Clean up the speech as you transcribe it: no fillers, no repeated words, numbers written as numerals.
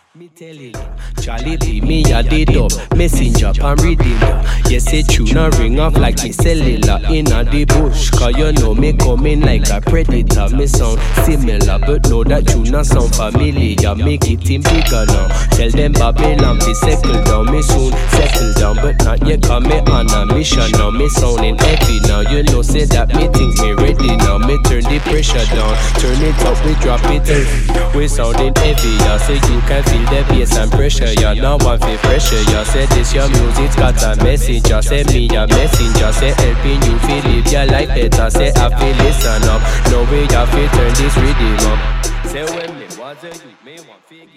Me telling you, Charlie B, me a the dub, messenger pan reading ya. Yes, it tune a ring off like me cellular in a the bush. Cause you know me coming like a predator. Me sound similar, but know that tune a sound familiar. Make it in bigger now. Tell them Babylon be settle down. Me soon settle down, but not yet. Cause me on a mission now. Me sounding heavy now. You know say that me think me ready now. Me turn the pressure down, turn it up, we drop it. We sounding heavy, yeah, so you can feel the bass and pressure, yeah. Now one feel pressure, yeah. Say this your music's got a message, yeah. Say me a messenger, say helping you feel live your life better. Say I feel listen up, no way you feel turn this rhythm up. Say when me was a youth, me want figure.